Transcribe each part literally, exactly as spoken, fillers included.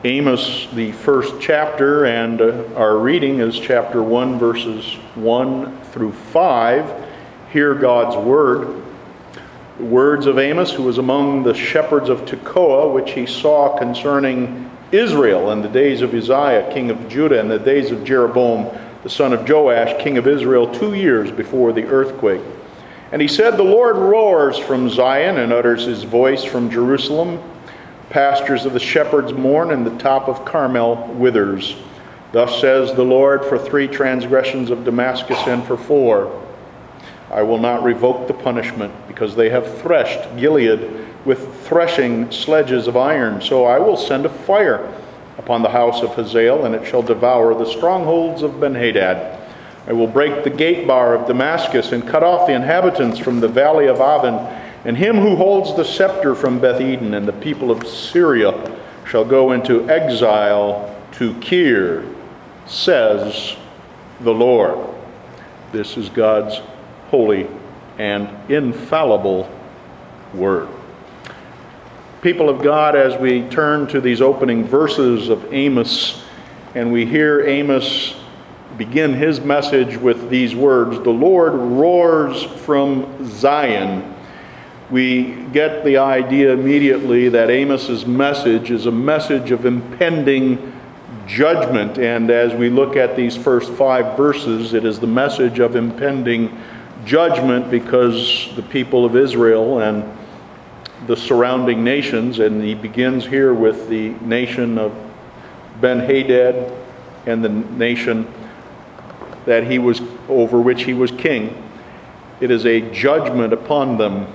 Amos, the first chapter, and uh, our reading is chapter one, verses one through five. Hear God's word. The words of Amos, who was among the shepherds of Tekoa, which he saw concerning Israel in the days of Uzziah, king of Judah, and the days of Jeroboam, the son of Joash, king of Israel, two years before the earthquake. And he said, "The Lord roars from Zion and utters his voice from Jerusalem. Pastures of the shepherds mourn, and the top of Carmel withers. Thus says the Lord, for three transgressions of Damascus and for four, I will not revoke the punishment, because they have threshed Gilead with threshing sledges of iron. So I will send a fire upon the house of Hazael, and it shall devour the strongholds of Ben-Hadad. I will break the gate bar of Damascus and cut off the inhabitants from the valley of Aven, and him who holds the scepter from Beth-Eden, and the people of Syria shall go into exile to Kir, says the Lord." This is God's holy and infallible word. People of God, as we turn to these opening verses of Amos, and we hear Amos begin his message with these words, "The Lord roars from Zion," we get the idea immediately that Amos's message is a message of impending judgment. And as we look at these first five verses, it is the message of impending judgment because the people of Israel and the surrounding nations, and he begins here with the nation of Ben-Hadad and the nation that he was over which he was king. It is a judgment upon them.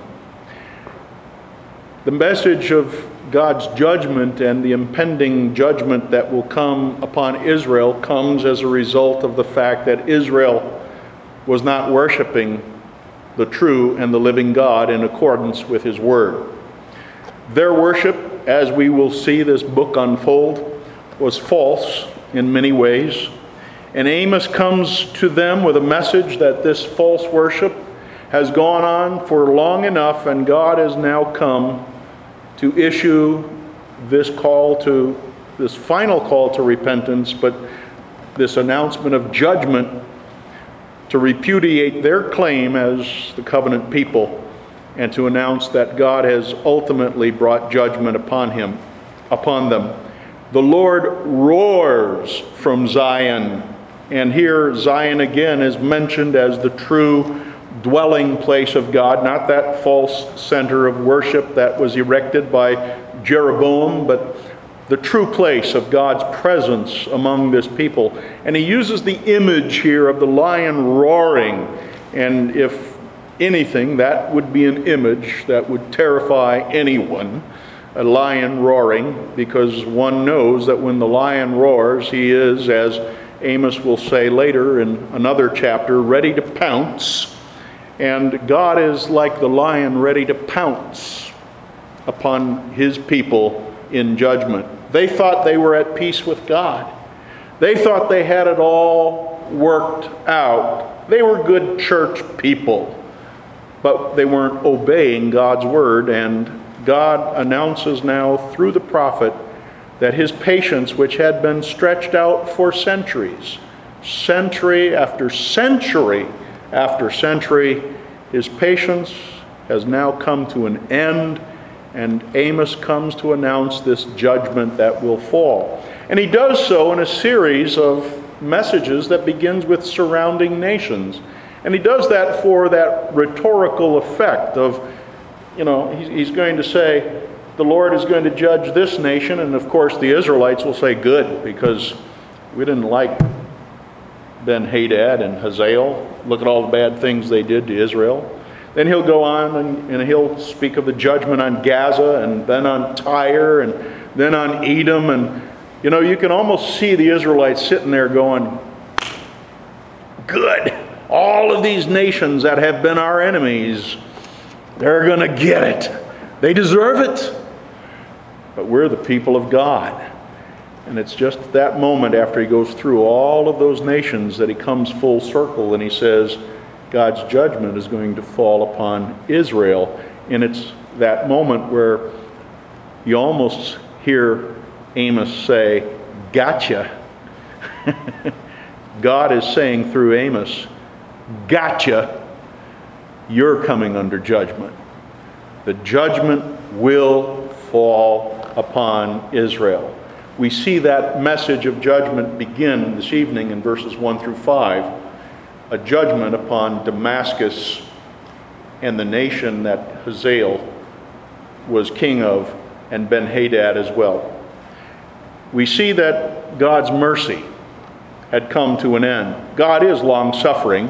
The message of God's judgment and the impending judgment that will come upon Israel comes as a result of the fact that Israel was not worshiping the true and the living God in accordance with his word. Their worship, as we will see this book unfold, was false in many ways. And Amos comes to them with a message that this false worship has gone on for long enough, and God has now come to issue this call to, this final call to repentance, but this announcement of judgment to repudiate their claim as the covenant people and to announce that God has ultimately brought judgment upon him, upon them. The Lord roars from Zion. And here Zion again is mentioned as the true dwelling place of God, not that false center of worship that was erected by Jeroboam, but the true place of God's presence among this people. And he uses the image here of the lion roaring. And if anything, that would be an image that would terrify anyone, a lion roaring, because one knows that when the lion roars, he is, as Amos will say later in another chapter, ready to pounce. And God is like the lion ready to pounce upon his people in judgment. They thought they were at peace with God. They thought they had it all worked out. They were good church people, but they weren't obeying God's word. And God announces now through the prophet that his patience, which had been stretched out for centuries, century after century after century, his patience has now come to an end, and Amos comes to announce this judgment that will fall. And he does so in a series of messages that begins with surrounding nations. And he does that for that rhetorical effect of, you know, he's going to say, the Lord is going to judge this nation, and of course the Israelites will say, good, because we didn't like Ben-Hadad and Hazael. Look at all the bad things they did to Israel. Then he'll go on and, and he'll speak of the judgment on Gaza, and then on Tyre, and then on Edom. And, you know, you can almost see the Israelites sitting there going, good. All of these nations that have been our enemies, they're going to get it. They deserve it. But we're the people of God. And it's just that moment after he goes through all of those nations that he comes full circle and he says, God's judgment is going to fall upon Israel. And it's that moment where you almost hear Amos say, gotcha. God is saying through Amos, gotcha, you're coming under judgment. The judgment will fall upon Israel. We see that message of judgment begin this evening in verses one through five, a judgment upon Damascus and the nation that Hazael was king of, and Ben-Hadad as well. We see that God's mercy had come to an end. God is long-suffering,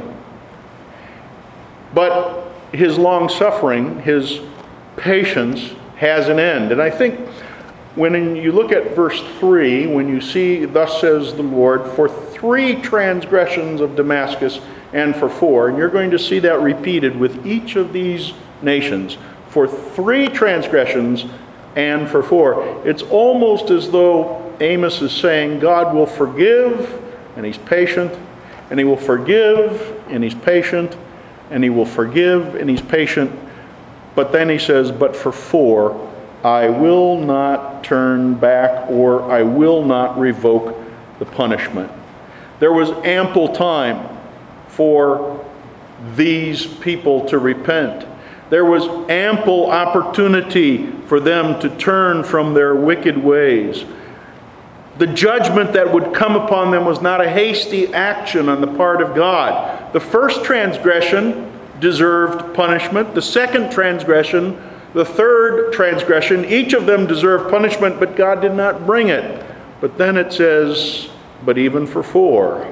but his long-suffering, his patience has an end. And I think when you look at verse three, when you see, thus says the Lord, for three transgressions of Damascus and for four, and you're going to see that repeated with each of these nations, for three transgressions and for four. It's almost as though Amos is saying God will forgive, and he's patient, and he will forgive, and he's patient, and he will forgive, and he's patient. But then he says, but for four, I will not turn back, or I will not revoke the punishment. There was ample time for these people to repent. There was ample opportunity for them to turn from their wicked ways. The judgment that would come upon them was not a hasty action on the part of God. The first transgression deserved punishment. The second transgression, the third transgression, each of them deserved punishment, but God did not bring it. But then it says, but even for four,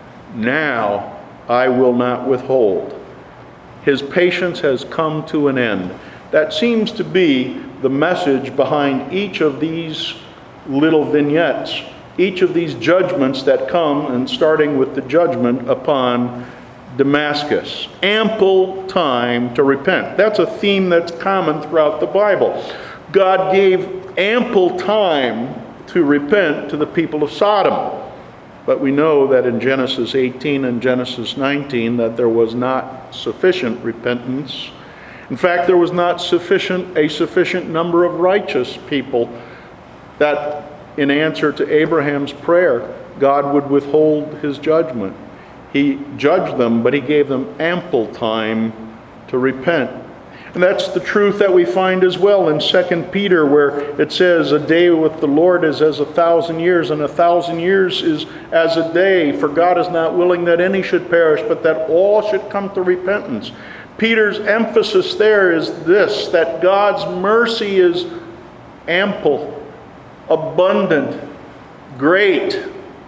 now I will not withhold. His patience has come to an end. That seems to be the message behind each of these little vignettes, each of these judgments that come, and starting with the judgment upon Damascus. Ample time to repent. That's a theme that's common throughout the Bible. God gave ample time to repent to the people of Sodom. But we know that in Genesis eighteen and Genesis nineteen that there was not sufficient repentance. In fact, there was not sufficient a sufficient number of righteous people that in answer to Abraham's prayer, God would withhold his judgment. He judged them, but he gave them ample time to repent. And that's the truth that we find as well in Second Peter, where it says, a day with the Lord is as a thousand years, and a thousand years is as a day. For God is not willing that any should perish, but that all should come to repentance. Peter's emphasis there is this, that God's mercy is ample, abundant, great,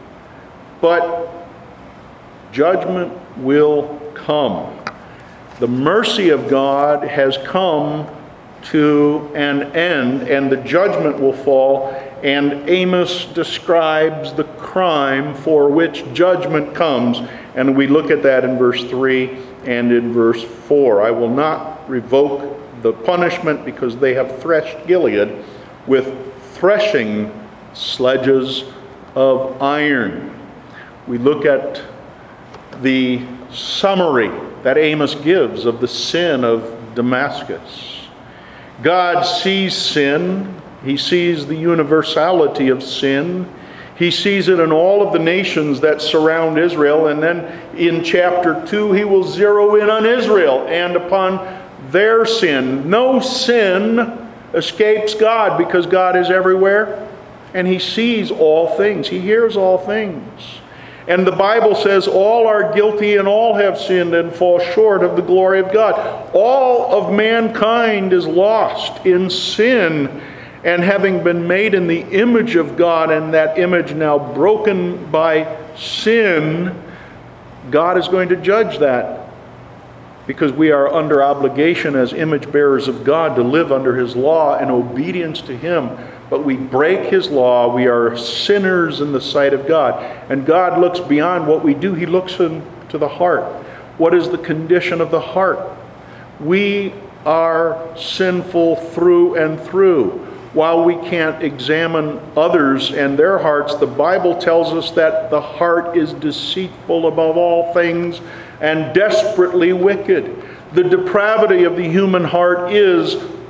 but judgment will come. The mercy of God has come to an end, and the judgment will fall, and Amos describes the crime for which judgment comes, and we look at that in verse three and in verse four. I will not revoke the punishment because they have threshed Gilead with threshing sledges of iron. We look at the summary that Amos gives of the sin of Damascus. God sees sin. He sees the universality of sin. He sees it in all of the nations that surround Israel. And then in chapter two, he will zero in on Israel and upon their sin. No sin escapes God because God is everywhere and he sees all things. He hears all things. And the Bible says all are guilty and all have sinned and fall short of the glory of God. All of mankind is lost in sin, and having been made in the image of God, and that image now broken by sin, God is going to judge that, because we are under obligation as image bearers of God to live under his law in obedience to him. But we break his law. We are sinners in the sight of God. And God looks beyond what we do. He looks into the heart. What is the condition of the heart? We are sinful through and through. While we can't examine others and their hearts, the Bible tells us that the heart is deceitful above all things and desperately wicked. The depravity of the human heart is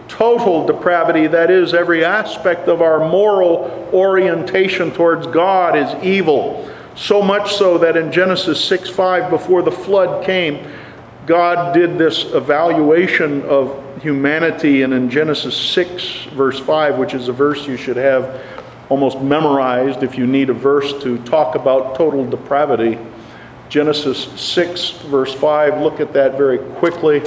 total depravity, that is, every aspect of our moral orientation towards God is evil. So much so that in Genesis six five, before the flood came, God did this evaluation of humanity, and in Genesis six verse five, which is a verse you should have almost memorized if you need a verse to talk about total depravity. Genesis six verse five, look at that very quickly.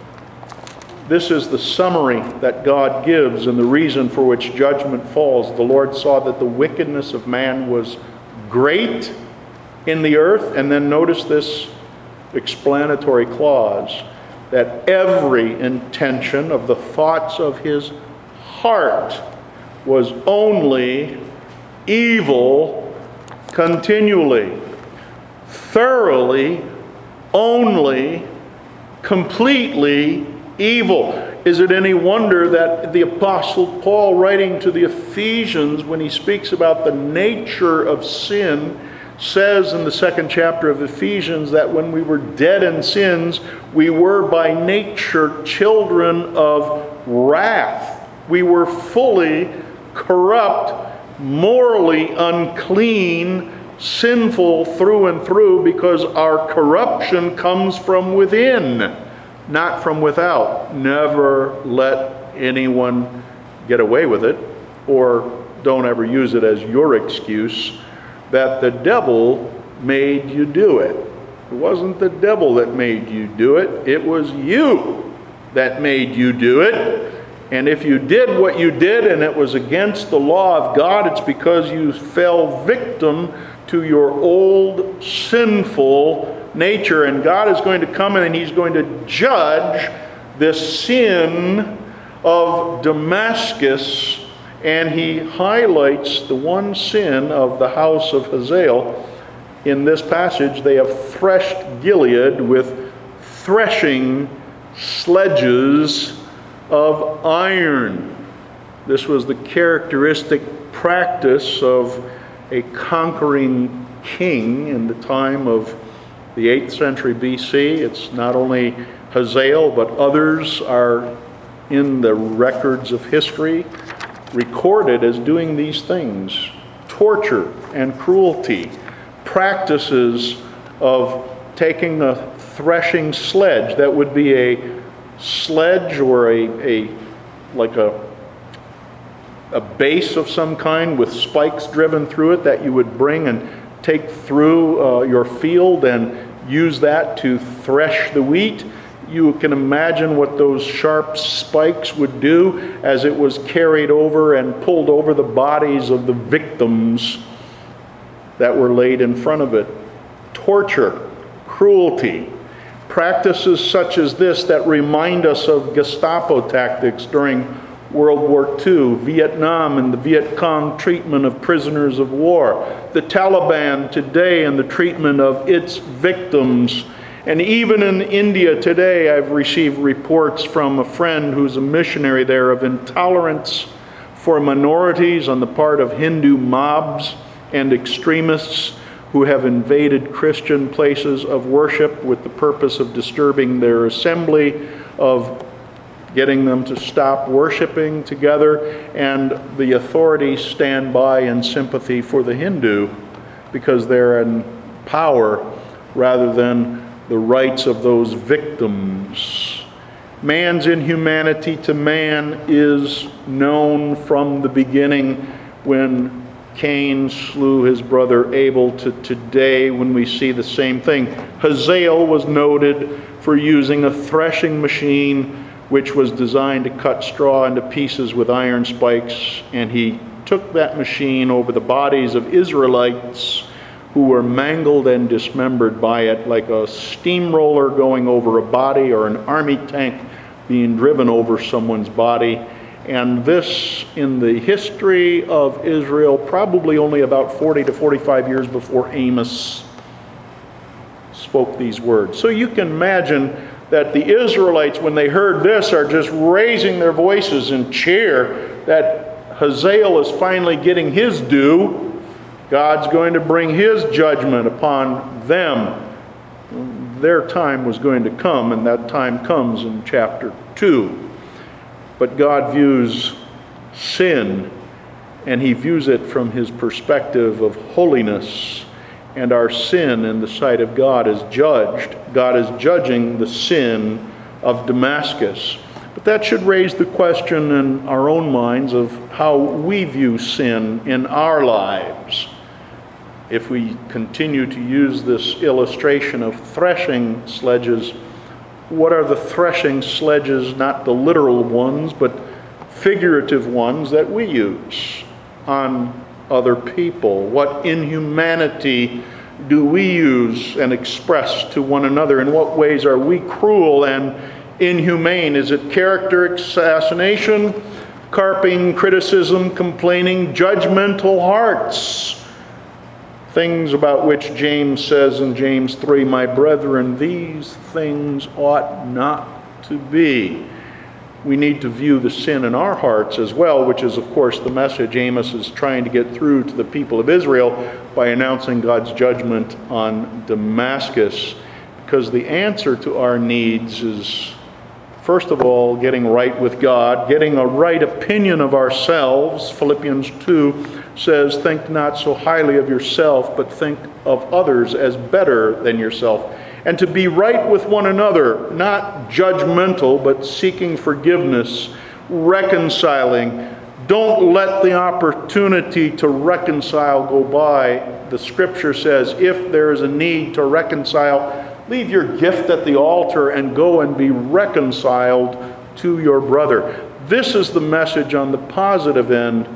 This is the summary that God gives and the reason for which judgment falls. The Lord saw that the wickedness of man was great in the earth, and then notice this explanatory clause, that every intention of the thoughts of his heart was only evil continually, thoroughly, only, completely evil. Is it any wonder that the Apostle Paul, writing to the Ephesians, when he speaks about the nature of sin, says in the second chapter of Ephesians that when we were dead in sins, we were by nature children of wrath. We were fully corrupt, morally unclean, sinful through and through, because our corruption comes from within, not from without. Never let anyone get away with it, or don't ever use it as your excuse that the devil made you do it. It wasn't the devil that made you do it. It was you that made you do it. And if you did what you did and it was against the law of God, it's because you fell victim to your old sinful nature. And God is going to come in and he's going to judge this sin of Damascus. And he highlights the one sin of the house of Hazael. In this passage, they have threshed Gilead with threshing sledges of iron. This was the characteristic practice of a conquering king in the time of the eighth century B C. It's not only Hazael, but others are in the records of history recorded as doing these things. Torture and cruelty, practices of taking a threshing sledge, that would be a sledge or a, a like a a base of some kind with spikes driven through it that you would bring and take through uh, your field and use that to thresh the wheat. You can imagine what those sharp spikes would do as it was carried over and pulled over the bodies of the victims that were laid in front of it. Torture, cruelty, practices such as this that remind us of Gestapo tactics during World War Two, Vietnam and the Viet Cong treatment of prisoners of war, the Taliban today and the treatment of its victims. And even in India today, I've received reports from a friend who's a missionary there of intolerance for minorities on the part of Hindu mobs and extremists who have invaded Christian places of worship with the purpose of disturbing their assembly, of getting them to stop worshiping together. And the authorities stand by in sympathy for the Hindu because they're in power rather than the rights of those victims. Man's inhumanity to man is known from the beginning when Cain slew his brother Abel to today when we see the same thing. Hazael was noted for using a threshing machine which was designed to cut straw into pieces with iron spikes, and he took that machine over the bodies of Israelites who were mangled and dismembered by it, like a steamroller going over a body or an army tank being driven over someone's body. And this, in the history of Israel, probably only about forty to forty-five years before Amos spoke these words. So you can imagine that the Israelites, when they heard this, are just raising their voices and cheer that Hazael is finally getting his due. God's going to bring his judgment upon them. Their time was going to come, and that time comes in chapter two. But God views sin, and he views it from his perspective of holiness. And our sin in the sight of God is judged. God is judging the sin of Damascus. But that should raise the question in our own minds of how we view sin in our lives. If we continue to use this illustration of threshing sledges, what are the threshing sledges, not the literal ones, but figurative ones that we use on other people? What inhumanity do we use and express to one another? In what ways are we cruel and inhumane? Is it character assassination, carping, criticism, complaining, judgmental hearts? Things about which James says in James three, "My brethren, these things ought not to be." We need to view the sin in our hearts as well, which is, of course, the message Amos is trying to get through to the people of Israel by announcing God's judgment on Damascus. Because the answer to our needs is, first of all, getting right with God, getting a right opinion of ourselves. Philippians two says, "Think not so highly of yourself, but think of others as better than yourself." And to be right with one another, not judgmental, but seeking forgiveness, reconciling. Don't let the opportunity to reconcile go by. The scripture says, if there is a need to reconcile, leave your gift at the altar and go and be reconciled to your brother. This is the message on the positive end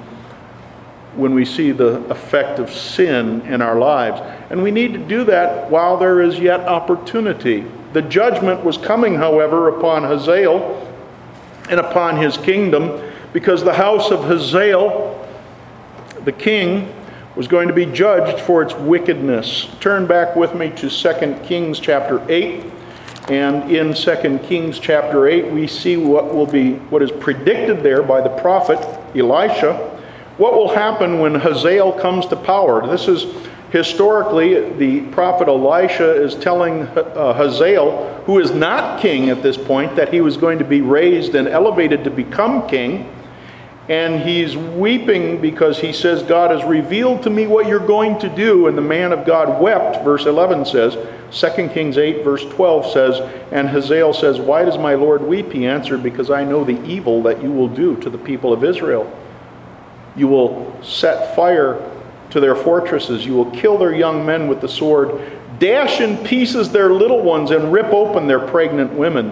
when we see the effect of sin in our lives. And we need to do that while there is yet opportunity. The judgment was coming, however, upon Hazael and upon his kingdom, because the house of Hazael, the king, was going to be judged for its wickedness. Turn back with me to Second Kings chapter eight. And in Second Kings chapter eight, we see what will be, what is predicted there by the prophet Elisha. What will happen when Hazael comes to power? This is historically, the prophet Elisha is telling uh, Hazael, who is not king at this point, that he was going to be raised and elevated to become king. And he's weeping because he says, God has revealed to me what you're going to do. And the man of God wept, verse eleven says. Second Kings eight, verse twelve says, and Hazael says, why does my Lord weep? He answered, because I know the evil that you will do to the people of Israel. You will set fire to their fortresses. You will kill their young men with the sword, dash in pieces their little ones, and rip open their pregnant women.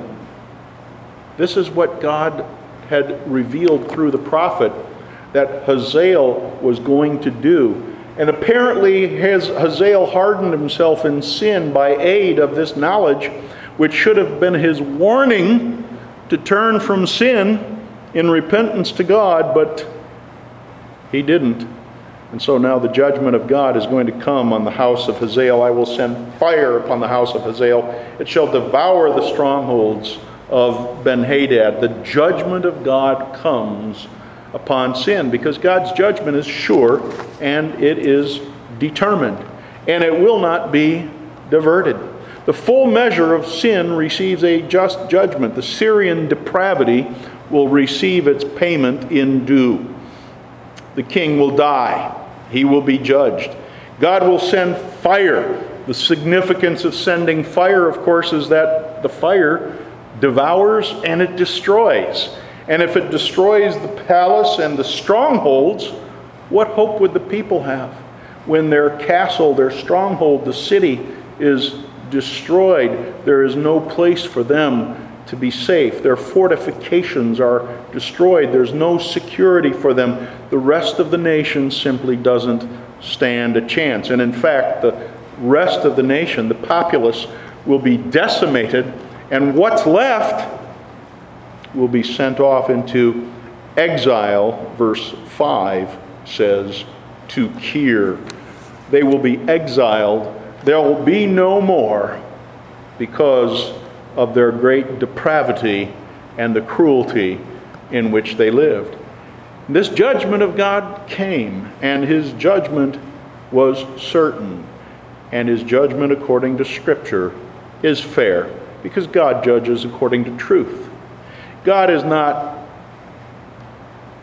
This is what God had revealed through the prophet that Hazael was going to do. And apparently Hazael hardened himself in sin by aid of this knowledge, which should have been his warning to turn from sin in repentance to God, but he didn't. And so now the judgment of God is going to come on the house of Hazael. I will send fire upon the house of Hazael. It shall devour the strongholds of Ben-Hadad. The judgment of God comes upon sin because God's judgment is sure and it is determined. And it will not be diverted. The full measure of sin receives a just judgment. The Syrian depravity will receive its payment in due. The king will die. He will be judged. God will send fire. The significance of sending fire, of course, is that the fire devours and it destroys. And if it destroys the palace and the strongholds, what hope would the people have when their castle, their stronghold, the city is destroyed? There is no place for them to be safe. Their fortifications are destroyed. There's no security for them. The rest of the nation simply doesn't stand a chance. And in fact, the rest of the nation, the populace, will be decimated, and what's left will be sent off into exile. Verse five says, to Kir. They will be exiled. There will be no more because of their great depravity and the cruelty in which they lived. This judgment of God came, and his judgment was certain. And his judgment, according to Scripture, is fair, because God judges according to truth. God is not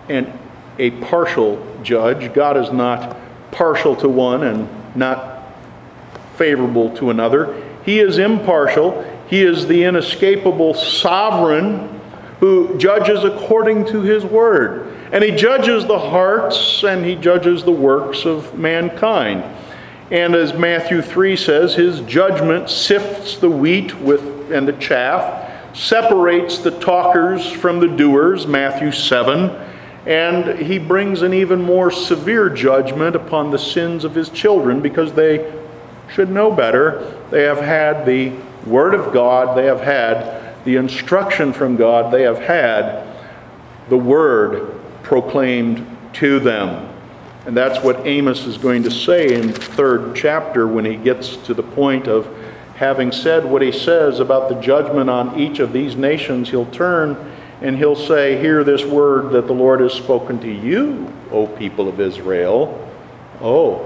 and a partial judge. God is not partial to one and not favorable to another. He is impartial. He is the inescapable sovereign who judges according to his word. And he judges the hearts and he judges the works of mankind. And as Matthew three says, his judgment sifts the wheat with and the chaff, separates the talkers from the doers, Matthew seven, and he brings an even more severe judgment upon the sins of his children because they should know better. They have had the word of God, they have had the instruction from God, they have had the word proclaimed to them. And that's what Amos is going to say in the third chapter when he gets to the point of having said what he says about the judgment on each of these nations. He'll turn and he'll say, hear this word that the Lord has spoken to you, O people of Israel. Oh,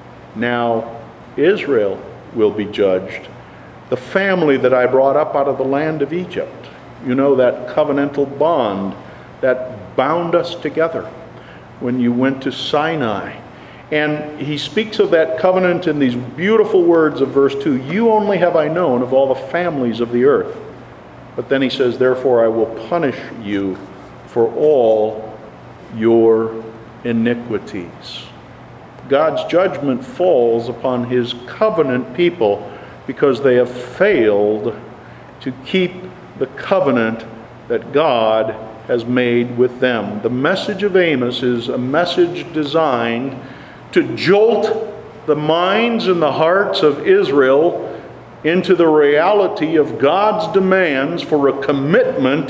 now Israel will be judged. The family that I brought up out of the land of Egypt. You know, that covenantal bond that bound us together when you went to Sinai. And he speaks of that covenant in these beautiful words of verse two. You only have I known of all the families of the earth. But then he says, therefore I will punish you for all your iniquities. God's judgment falls upon his covenant people because they have failed to keep the covenant that God has made with them. The message of Amos is a message designed to jolt the minds and the hearts of Israel into the reality of God's demands for a commitment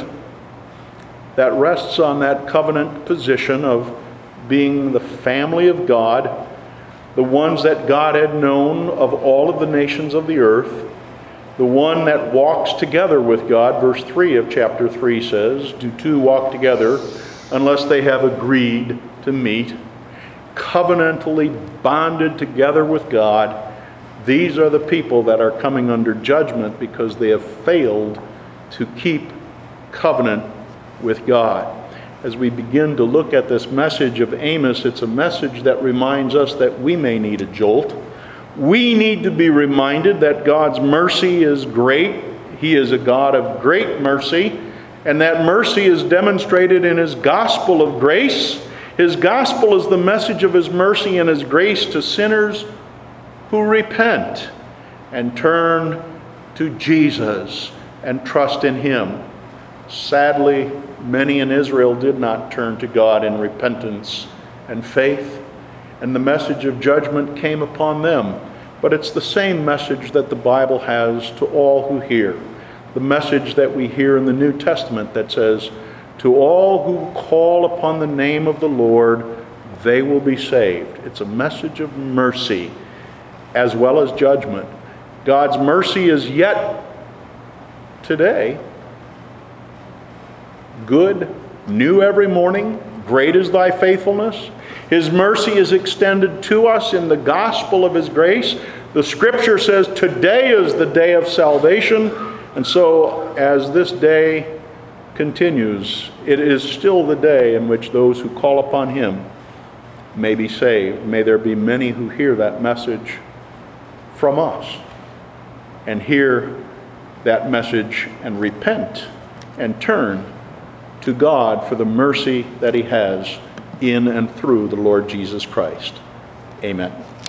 that rests on that covenant position of being the family of God, the ones that God had known of all of the nations of the earth, the one that walks together with God. Verse three of chapter three says, do two walk together unless they have agreed to meet? Covenantally bonded together with God. These are the people that are coming under judgment because they have failed to keep covenant with God. As we begin to look at this message of Amos, it's a message that reminds us that we may need a jolt. We need to be reminded that God's mercy is great. He is a God of great mercy, and that mercy is demonstrated in his gospel of grace. His gospel is the message of his mercy and his grace to sinners who repent and turn to Jesus and trust in him. Sadly, many in Israel did not turn to God in repentance and faith, and the message of judgment came upon them. But it's the same message that the Bible has to all who hear. The message that we hear in the New Testament that says, to all who call upon the name of the Lord, they will be saved. It's a message of mercy as well as judgment. God's mercy is yet today good, new every morning. Great is thy faithfulness. His mercy is extended to us in the gospel of his grace. The scripture says today is the day of salvation. And so as this day continues, it is still the day in which those who call upon him may be saved. May there be many who hear that message from us and hear that message and repent and turn to God for the mercy that he has in and through the Lord Jesus Christ. Amen.